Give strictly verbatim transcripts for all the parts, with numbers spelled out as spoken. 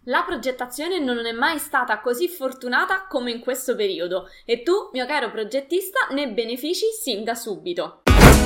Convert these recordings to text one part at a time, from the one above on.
La progettazione non è mai stata così fortunata come in questo periodo e tu, mio caro progettista, ne benefici sin da subito.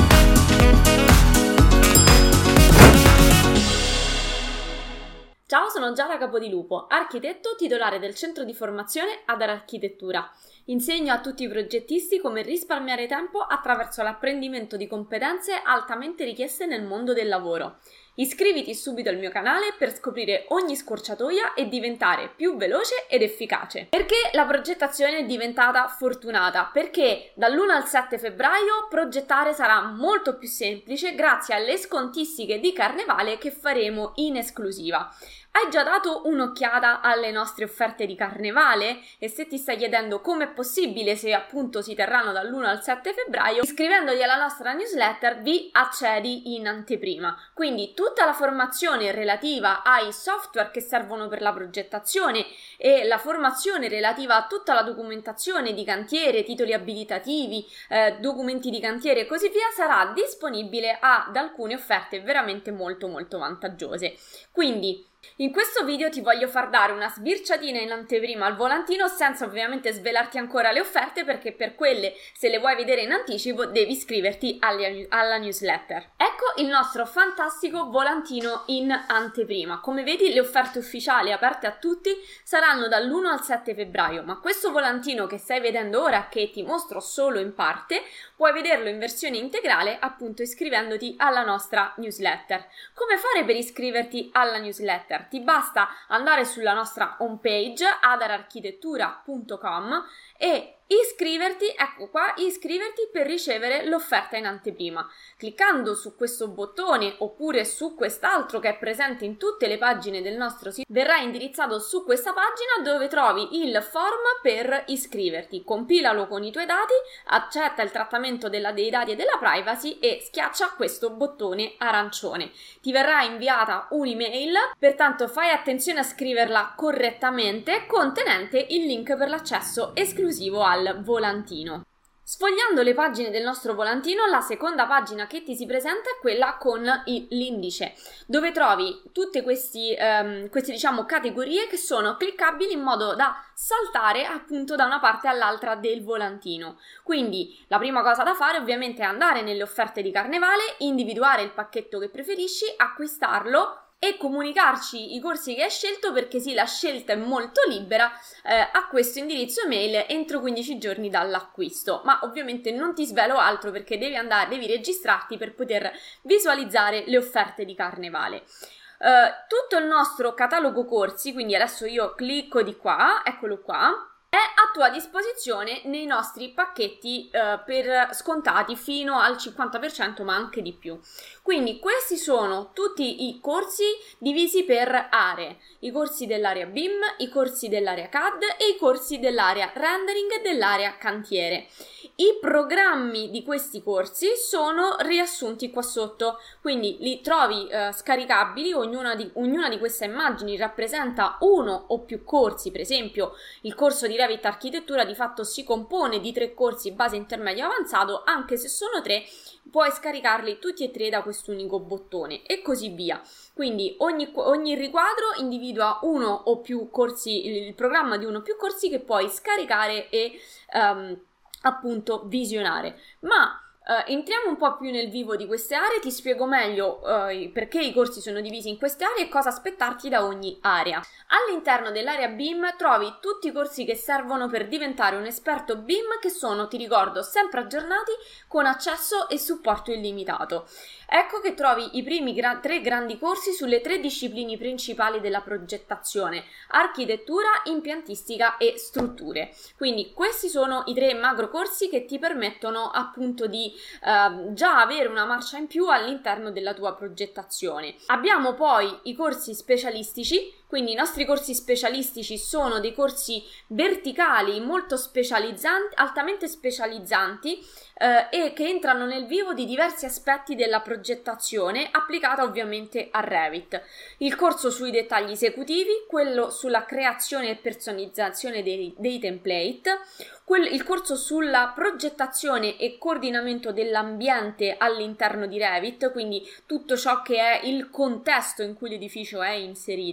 Ciao, sono Giada Capodilupo, architetto titolare del centro di formazione Adar Architettura. Insegno a tutti i progettisti come risparmiare tempo attraverso l'apprendimento di competenze altamente richieste nel mondo del lavoro. Iscriviti subito al mio canale per scoprire ogni scorciatoia e diventare più veloce ed efficace. Perché la progettazione è diventata fortunata? Perché dall'primo al sette febbraio progettare sarà molto più semplice grazie alle scontistiche di carnevale che faremo in esclusiva. Hai già dato un'occhiata alle nostre offerte di carnevale? E se ti stai chiedendo come è possibile se appunto si terranno dall'primo al sette febbraio, iscrivendoti alla nostra newsletter vi accedi in anteprima. Quindi tutta la formazione relativa ai software che servono per la progettazione e la formazione relativa a tutta la documentazione di cantiere, titoli abilitativi, eh, documenti di cantiere e così via sarà disponibile ad alcune offerte veramente molto molto vantaggiose. Quindi in questo video ti voglio far dare una sbirciatina in anteprima al volantino senza ovviamente svelarti ancora le offerte, perché per quelle, se le vuoi vedere in anticipo, devi iscriverti alle, alla newsletter. Ecco il nostro fantastico volantino in anteprima. Come vedi, le offerte ufficiali aperte a tutti saranno dall'primo al sette febbraio, ma questo volantino che stai vedendo ora, che ti mostro solo in parte, puoi vederlo in versione integrale appunto iscrivendoti alla nostra newsletter. Come fare per iscriverti alla newsletter? Ti basta andare sulla nostra homepage adar architettura punto com e iscriverti, ecco qua, iscriverti per ricevere l'offerta in anteprima. Cliccando su questo bottone oppure su quest'altro che è presente in tutte le pagine del nostro sito, verrai indirizzato su questa pagina dove trovi il form per iscriverti. Compilalo con i tuoi dati, accetta il trattamento della, dei dati e della privacy e schiaccia questo bottone arancione. Ti verrà inviata un'email, pertanto fai attenzione a scriverla correttamente, contenente il link per l'accesso esclusivo al volantino. Sfogliando le pagine del nostro volantino, la seconda pagina che ti si presenta è quella con l'indice, dove trovi tutte questi, um, queste diciamo categorie che sono cliccabili in modo da saltare appunto da una parte all'altra del volantino. Quindi la prima cosa da fare ovviamente è andare nelle offerte di carnevale, individuare il pacchetto che preferisci, acquistarlo e comunicarci i corsi che hai scelto, perché sì, la scelta è molto libera, eh, a questo indirizzo email entro quindici giorni dall'acquisto. Ma ovviamente non ti svelo altro perché devi andare, devi registrarti per poter visualizzare le offerte di carnevale. Uh, tutto il nostro catalogo corsi, quindi adesso io clicco di qua, eccolo qua, è a tua disposizione nei nostri pacchetti eh, per scontati fino al cinquanta per cento, ma anche di più. Quindi questi sono tutti i corsi divisi per aree, i corsi dell'area B I M, i corsi dell'area C A D e i corsi dell'area rendering e dell'area cantiere. I programmi di questi corsi sono riassunti qua sotto, quindi li trovi eh, scaricabili. Ognuna di, ognuna di queste immagini rappresenta uno o più corsi. Per esempio il corso di Revit Architettura di fatto si compone di tre corsi base, intermedio e avanzato, anche se sono tre puoi scaricarli tutti e tre da quest'unico bottone e così via. Quindi ogni, ogni riquadro individua uno o più corsi, il programma di uno o più corsi che puoi scaricare e um, appunto visionare. Ma Uh, entriamo un po' più nel vivo di queste aree, ti spiego meglio uh, perché i corsi sono divisi in queste aree e cosa aspettarti da ogni area. All'interno dell'area B I M trovi tutti i corsi che servono per diventare un esperto B I M, che sono, ti ricordo, sempre aggiornati con accesso e supporto illimitato. Ecco che trovi i primi gra- tre grandi corsi sulle tre discipline principali della progettazione: architettura, impiantistica e strutture. Quindi questi sono i tre macro corsi che ti permettono appunto di Uh, già avere una marcia in più all'interno della tua progettazione. Abbiamo poi i corsi specialistici, quindi i nostri corsi specialistici sono dei corsi verticali molto specializzanti, altamente specializzanti uh, e che entrano nel vivo di diversi aspetti della progettazione applicata ovviamente a Revit. Il corso sui dettagli esecutivi, quello sulla creazione e personalizzazione dei, dei template, quel, il corso sulla progettazione e coordinamento dell'ambiente all'interno di Revit, quindi tutto ciò che è il contesto in cui l'edificio è inserito,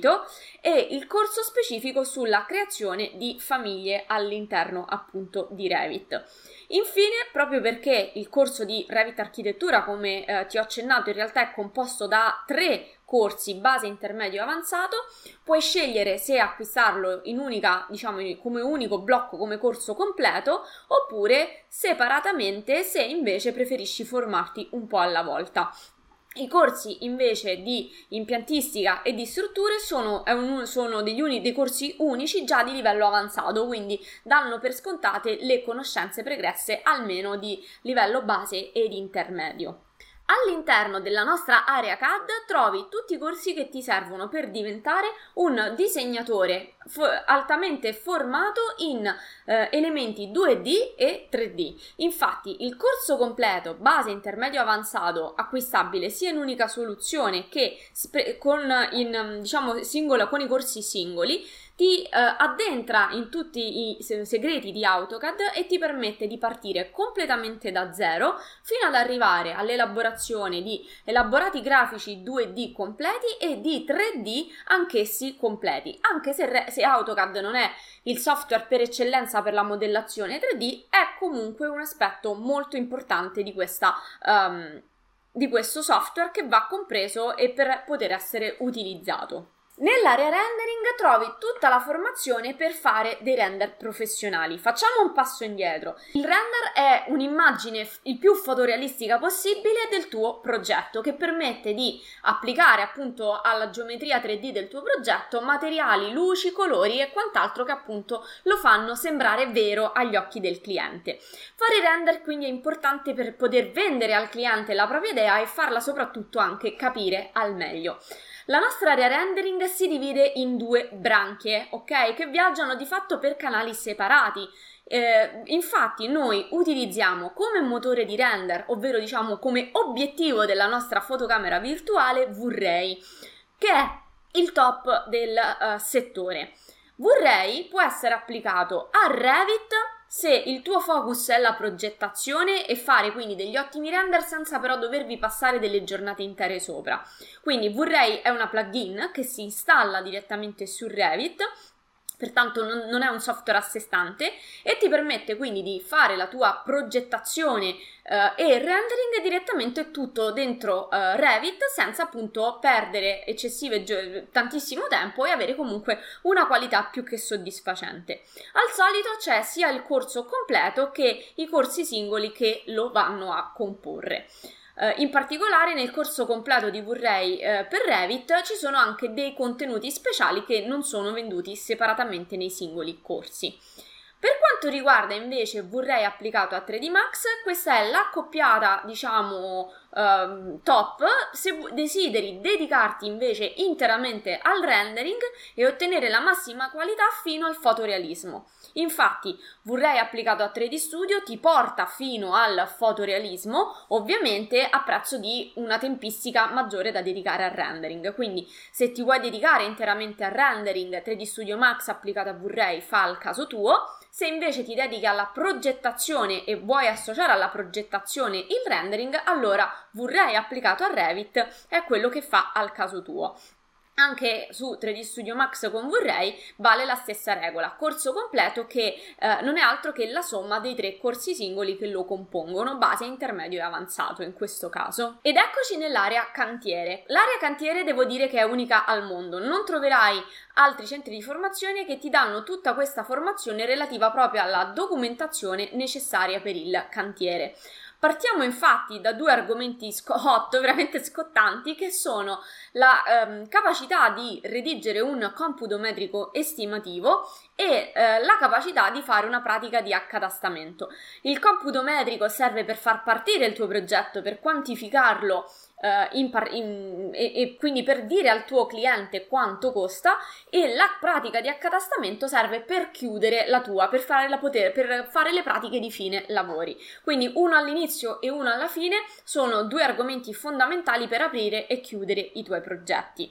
e il corso specifico sulla creazione di famiglie all'interno appunto di Revit. Infine, proprio perché il corso di Revit Architettura, come eh, ti ho accennato, in realtà è composto da tre corsi base, intermedio e avanzato, puoi scegliere se acquistarlo in unica, diciamo, come unico blocco, come corso completo, oppure separatamente se invece preferisci formarti un po' alla volta. I corsi invece di impiantistica e di strutture sono, è un, sono degli uni, dei corsi unici già di livello avanzato, quindi danno per scontate le conoscenze pregresse almeno di livello base ed intermedio. All'interno della nostra area C A D trovi tutti i corsi che ti servono per diventare un disegnatore f- altamente formato in eh, elementi due D e tre D. Infatti il corso completo base, intermedio, avanzato, acquistabile sia in unica soluzione che spe- con, in, diciamo, singola, con i corsi singoli, ti eh, addentra in tutti i segreti di AutoCAD e ti permette di partire completamente da zero fino ad arrivare all'elaborazione di elaborati grafici due D completi e di tre D anch'essi completi. Anche se, re- se AutoCAD non è il software per eccellenza per la modellazione tre D, è comunque un aspetto molto importante di questa um, di questo software che va compreso e per poter essere utilizzato. Nell'area rendering trovi tutta la formazione per fare dei render professionali. Facciamo un passo indietro. Il render è un'immagine il più fotorealistica possibile del tuo progetto, che permette di applicare appunto alla geometria tre D del tuo progetto materiali, luci, colori e quant'altro che appunto lo fanno sembrare vero agli occhi del cliente. Fare i render quindi è importante per poter vendere al cliente la propria idea e farla soprattutto anche capire al meglio. La nostra area rendering si divide in due branchie, ok? Che viaggiano di fatto per canali separati. Eh, infatti noi utilizziamo come motore di render, ovvero diciamo come obiettivo della nostra fotocamera virtuale, V-Ray, che è il top del uh, settore. V-Ray può essere applicato a Revit se il tuo focus è la progettazione e fare quindi degli ottimi render senza però dovervi passare delle giornate intere sopra. Quindi V-Ray è una plugin che si installa direttamente su Revit, pertanto non, non è un software a sé stante e ti permette quindi di fare la tua progettazione eh, e rendering direttamente tutto dentro eh, Revit senza appunto perdere eccessive gio- tantissimo tempo e avere comunque una qualità più che soddisfacente. Al solito c'è sia il corso completo che i corsi singoli che lo vanno a comporre. Uh, in particolare nel corso completo di V-Ray uh, per Revit ci sono anche dei contenuti speciali che non sono venduti separatamente nei singoli corsi. Per quanto riguarda invece V-Ray applicato a tre D Max, questa è l'accoppiata, diciamo, uh, top se desideri dedicarti invece interamente al rendering e ottenere la massima qualità fino al fotorealismo. Infatti V-Ray applicato a tre D Studio ti porta fino al fotorealismo, ovviamente a prezzo di una tempistica maggiore da dedicare al rendering. Quindi se ti vuoi dedicare interamente al rendering, tre D Studio Max applicato a V-Ray fa il caso tuo. Se invece ti dedichi alla progettazione e vuoi associare alla progettazione il rendering, allora V-Ray applicato a Revit è quello che fa al caso tuo. Anche su tre D Studio Max con V-Ray vale la stessa regola, corso completo che eh, non è altro che la somma dei tre corsi singoli che lo compongono, base, intermedio e avanzato in questo caso. Ed eccoci nell'area cantiere. L'area cantiere devo dire che è unica al mondo, non troverai altri centri di formazione che ti danno tutta questa formazione relativa proprio alla documentazione necessaria per il cantiere. Partiamo infatti da due argomenti hot, veramente scottanti, che sono la ehm, capacità di redigere un computo metrico estimativo e eh, la capacità di fare una pratica di accatastamento. Il computo metrico serve per far partire il tuo progetto, per quantificarlo Uh, in par- in, e, e quindi per dire al tuo cliente quanto costa, e la pratica di accatastamento serve per chiudere la tua, per fare, la poter, per fare le pratiche di fine lavori. Quindi uno all'inizio e uno alla fine sono due argomenti fondamentali per aprire e chiudere i tuoi progetti.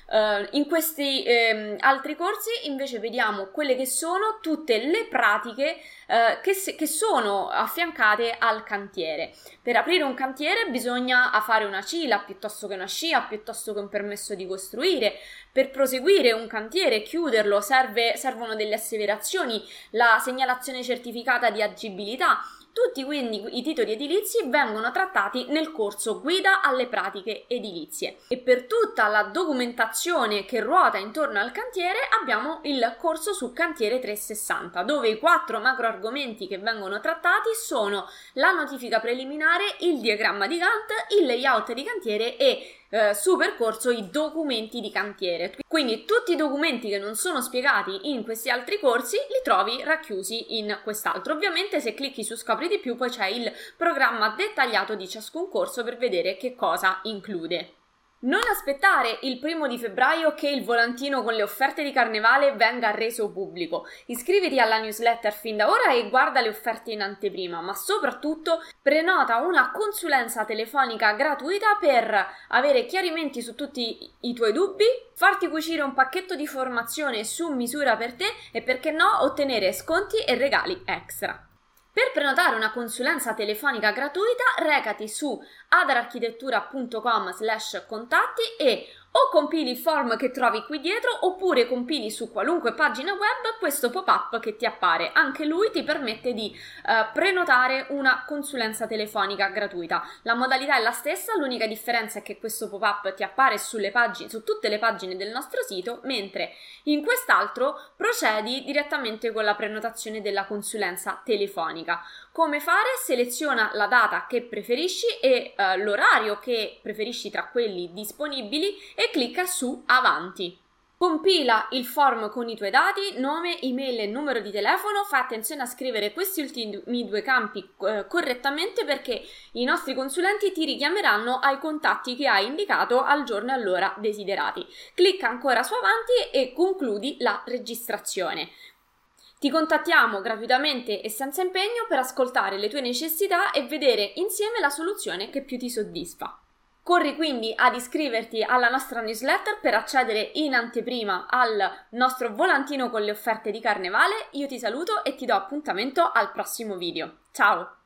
Uh, in questi eh, altri corsi invece vediamo quelle che sono tutte le pratiche uh, che, se- che sono affiancate al cantiere. Per aprire un cantiere bisogna fare una C I L A piuttosto che una S C I A, piuttosto che un permesso di costruire. Per proseguire un cantiere, chiuderlo, serve, servono delle asseverazioni, la segnalazione certificata di agibilità. Tutti quindi i titoli edilizi vengono trattati nel corso Guida alle pratiche edilizie, e per tutta la documentazione che ruota intorno al cantiere abbiamo il corso su Cantiere trecentosessanta, dove i quattro macro argomenti che vengono trattati sono la notifica preliminare, il diagramma di Gantt, il layout di cantiere e Eh, su percorso i documenti di cantiere. Quindi tutti i documenti che non sono spiegati in questi altri corsi li trovi racchiusi in quest'altro. Ovviamente se clicchi su Scopri di più poi c'è il programma dettagliato di ciascun corso per vedere che cosa include. Non aspettare il primo di febbraio che il volantino con le offerte di carnevale venga reso pubblico. Iscriviti alla newsletter fin da ora e guarda le offerte in anteprima, ma soprattutto prenota una consulenza telefonica gratuita per avere chiarimenti su tutti i tuoi dubbi, farti cucire un pacchetto di formazione su misura per te e, perché no, ottenere sconti e regali extra. Per prenotare una consulenza telefonica gratuita, recati su adararchitettura punto com slash contatti e o compili il form che trovi qui dietro oppure compili su qualunque pagina web questo pop-up che ti appare. Anche lui ti permette di eh, prenotare una consulenza telefonica gratuita. La modalità è la stessa, l'unica differenza è che questo pop-up ti appare sulle pagine, su tutte le pagine del nostro sito, mentre in quest'altro procedi direttamente con la prenotazione della consulenza telefonica. Come fare? Seleziona la data che preferisci e eh, l'orario che preferisci tra quelli disponibili e clicca su Avanti. Compila il form con i tuoi dati, nome, email e numero di telefono. Fai attenzione a scrivere questi ultimi due campi eh, correttamente, perché i nostri consulenti ti richiameranno ai contatti che hai indicato al giorno e all'ora desiderati. Clicca ancora su Avanti e concludi la registrazione. Ti contattiamo gratuitamente e senza impegno per ascoltare le tue necessità e vedere insieme la soluzione che più ti soddisfa. Corri quindi ad iscriverti alla nostra newsletter per accedere in anteprima al nostro volantino con le offerte di carnevale. Io ti saluto e ti do appuntamento al prossimo video. Ciao!